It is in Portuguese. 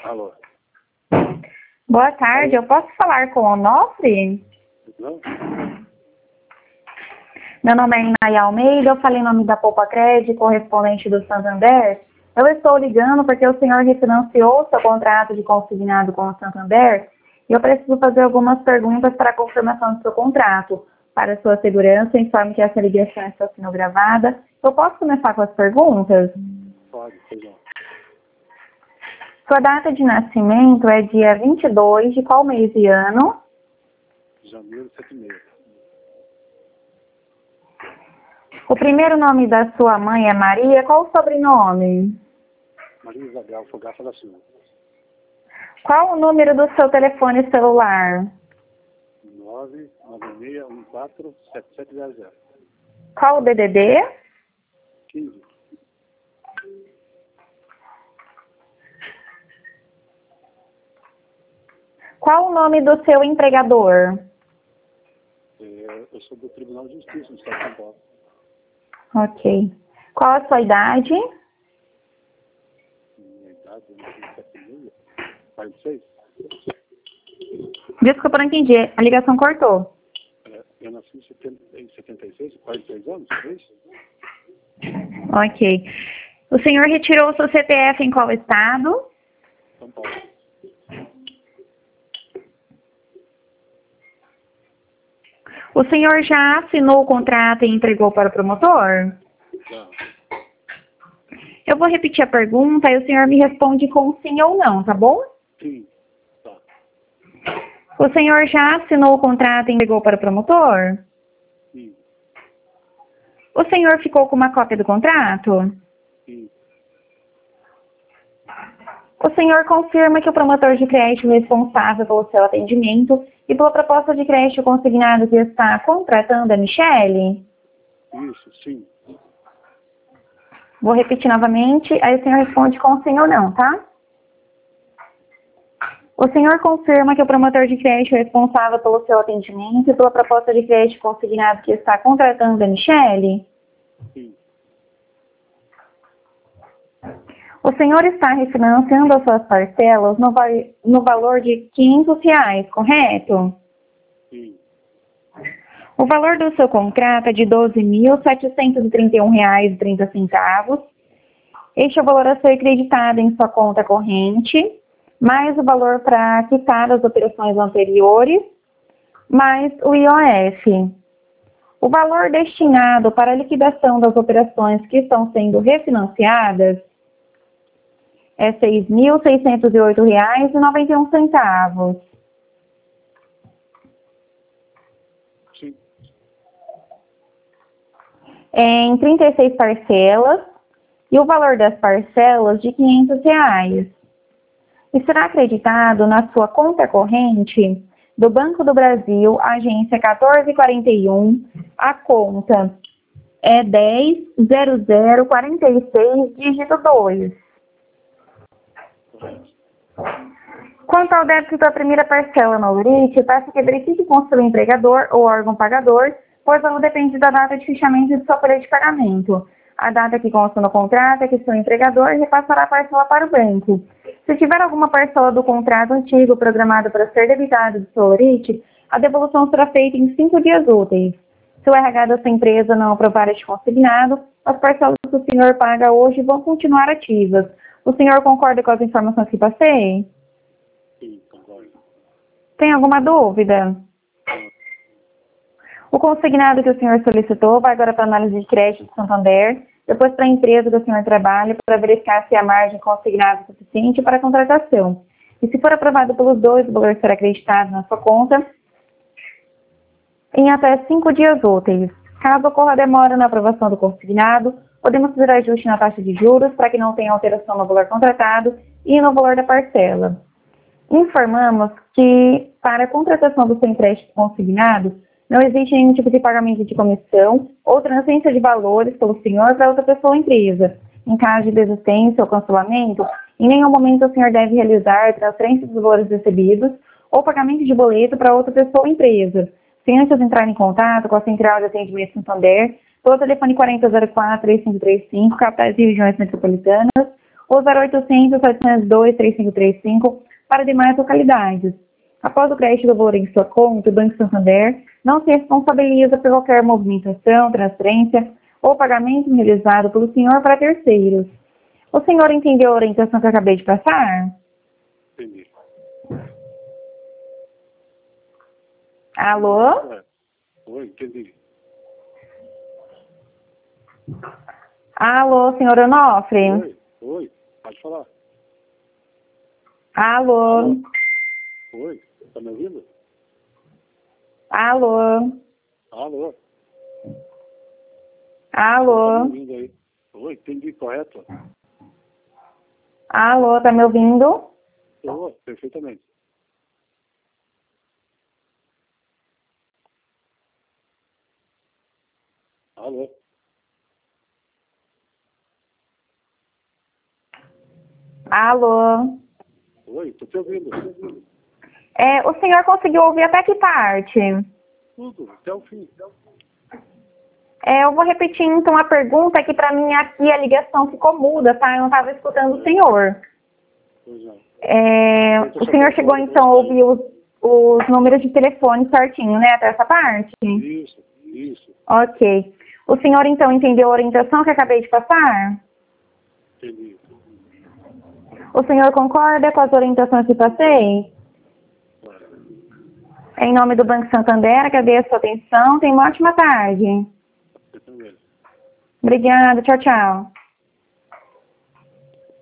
Alô? Boa tarde, eu posso falar com o Onofre? Não? Meu nome é Inaya Almeida, eu falei em nome da Poupa Crédito, correspondente do Santander. Eu estou ligando porque o senhor refinanciou seu contrato de consignado com o Santander e eu preciso fazer algumas perguntas para a confirmação do seu contrato. Para sua segurança, informe que essa ligação está sendo gravada. Eu posso começar com as perguntas? Pode, pois não. Sua data de nascimento é dia 22 de qual mês e ano? Janeiro 7,5. O primeiro nome da sua mãe é Maria, qual o sobrenome? Maria Isabel Fogaça da Silva. Qual o número do seu telefone celular? 996147700. Qual o DDD? 15. Qual o nome do seu empregador? Eu sou do Tribunal de Justiça do Estado de São Paulo. Ok. Qual a sua idade? Minha idade é 7,5. 46. Desculpa, não entendi. A ligação cortou. Eu nasci em 76, 46 anos, é isso? Ok. O senhor retirou o seu CPF em qual estado? São Paulo. O senhor já assinou o contrato e entregou para o promotor? Já. Eu vou repetir a pergunta e o senhor me responde com sim ou não, tá bom? Sim. Tá. O senhor já assinou o contrato e entregou para o promotor? Sim. O senhor ficou com uma cópia do contrato? Sim. O senhor confirma que o promotor de crédito responsável pelo seu atendimento e pela proposta de crédito consignado que está contratando a Michele? Isso, sim. Vou repetir novamente, aí o senhor responde com sim ou não, tá? O senhor confirma que o promotor de crédito responsável pelo seu atendimento e pela proposta de crédito consignado que está contratando a Michele? Sim. O senhor está refinanciando as suas parcelas no valor de R$500, correto? Sim. O valor do seu contrato é de R$12.731,30. Este é o valor a ser creditado em sua conta corrente, mais o valor para quitar as operações anteriores, mais o IOF. O valor destinado para a liquidação das operações que estão sendo refinanciadas é R$6.608,91. Sim. Em 36 parcelas e o valor das parcelas de R$500. E será acreditado na sua conta corrente do Banco do Brasil, agência 1441, a conta é 100046, dígito 2. Quanto ao débito da primeira parcela no LURIT, peço que verifique com seu empregador ou órgão pagador, pois ela depende da data de fechamento de sua folha de pagamento. A data que consta no contrato é que seu empregador repassará a parcela para o banco. Se tiver alguma parcela do contrato antigo programada para ser debitada do seu LURIT, a devolução será feita em 5 dias úteis. Se o RH da sua empresa não aprovar este consignado, as parcelas que o senhor paga hoje vão continuar ativas. O senhor concorda com as informações que passei? Sim, concordo. Tem alguma dúvida? O consignado que o senhor solicitou vai agora para a análise de crédito do Santander, depois para a empresa que o senhor trabalha, para verificar se a margem consignada é suficiente para a contratação. E se for aprovado pelos dois, o valor será acreditado na sua conta em até 5 dias úteis. Caso ocorra demora na aprovação do consignado, podemos fazer ajuste na taxa de juros para que não tenha alteração no valor contratado e no valor da parcela. Informamos que, para a contratação do seu empréstimo consignado, não existe nenhum tipo de pagamento de comissão ou transferência de valores pelo senhor para outra pessoa ou empresa. Em caso de desistência ou cancelamento, em nenhum momento o senhor deve realizar transferência dos valores recebidos ou pagamento de boleto para outra pessoa ou empresa, sem antes entrar em contato com a Central de Atendimento Santander, pelo telefone 4004-3535, capitais e regiões metropolitanas, ou 0800-702-3535 para demais localidades. Após o crédito do valor em sua conta, o Banco Santander não se responsabiliza por qualquer movimentação, transferência ou pagamento realizado pelo senhor para terceiros. O senhor entendeu a orientação que eu acabei de passar? Entendi. Alô? Oi, entendi. Alô, senhor Onofre? Oi, pode falar. Alô? Oi, tá me ouvindo? Alô? Alô? Alô? Tá me ouvindo aí? Oi, entendi, correto? Alô, tá me ouvindo? Tô, perfeitamente. Alô? Alô? Oi, tô te ouvindo. O senhor conseguiu ouvir até que parte? Tudo, até o fim. Eu vou repetir então a pergunta, que para mim aqui a ligação ficou muda, tá? Eu não estava escutando o senhor. Pois não. O senhor chegou então a ouvir os números de telefone certinho, né? Até essa parte? Isso, isso. Ok. O senhor então entendeu a orientação que eu acabei de passar? Entendi. O senhor concorda com as orientações que passei? Em nome do Banco Santander, agradeço a sua atenção. Tenha uma ótima tarde. Você também. Obrigada. Tchau, tchau.